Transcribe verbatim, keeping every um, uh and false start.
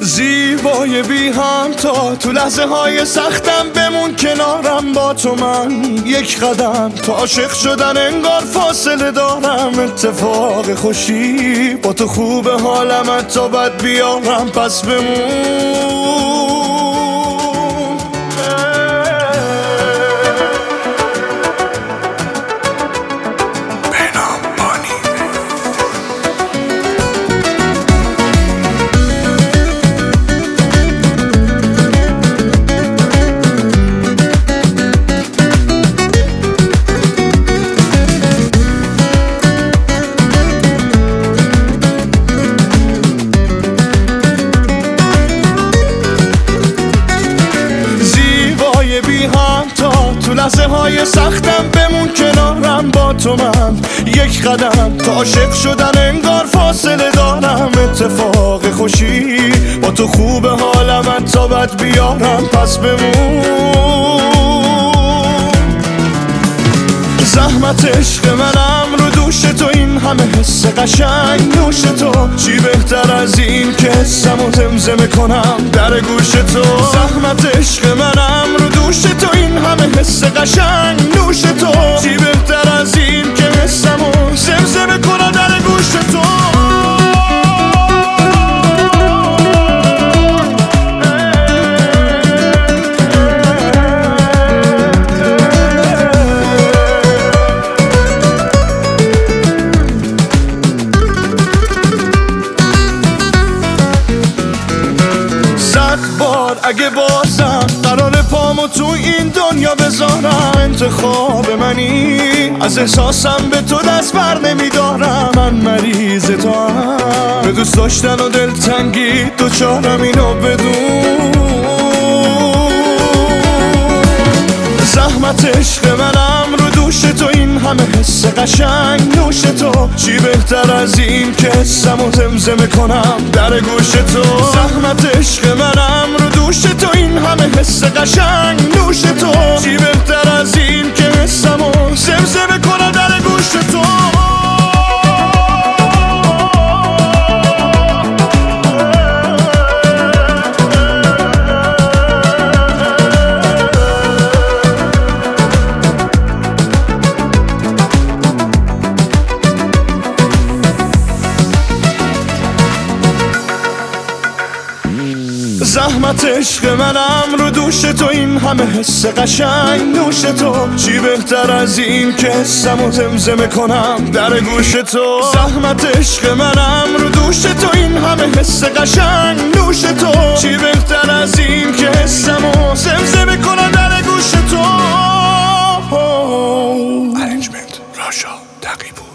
زیبای بی همتا، تو لحظه های سختم بمون کنارم با تو. من یک قدم تو عاشق شدن انگار فاصله دارم. اتفاق خوشی با تو خوبه حالم تا بد بیارم، پس بمون. بی همتا، تو لحظه های سختم بمون کنارم با تو. من یک قدم تا عاشق شدن انگار فاصله دارم. اتفاق خوشی با تو خوبه حالم تا بد بیارم، پس بمون. زحمت عشق منم رو دوش تو، این همه حس قشنگ نوش تو. چی بهتر از این که حسمو زمزمه کنم در گوش تو. زحمت عشق منم رو دوش تو، این همه حس قشنگ نوش تو. چی بهتر از این که حسمو زمزمه کنم در گوش تو. اگه بازم قرار پامو تو این دنیا بذارم، انتخاب منی، از احساسم به تو دست بر نمیدارم. من مریض تو هم، به دوست داشتن و دلتنگی دوچارم، اینو بدون. زحمت عشق منم رو دوش تو، این همه حس قشنگ نوش تو. چی بهتر از این که حسمو زمزمه کنم در گوش تو. زحمت عشق منم رو دوش تو، این همه حس قشنگ نوش تو. چی بهتر از این که حسمو زمزمه کنم در گوش تو. زحمت عشق منم رو دوش تو، این همه حس قشنگ نوش تو. چی بهتر از این که حسمو زمزمه کنم در گوش تو. زحمت عشق منم رو دوش تو، این همه حس قشنگ نوش تو. چی بهتر از این که حسمو زمزمه کنم در گوش تو. ارنجمنت راشا تقی بود.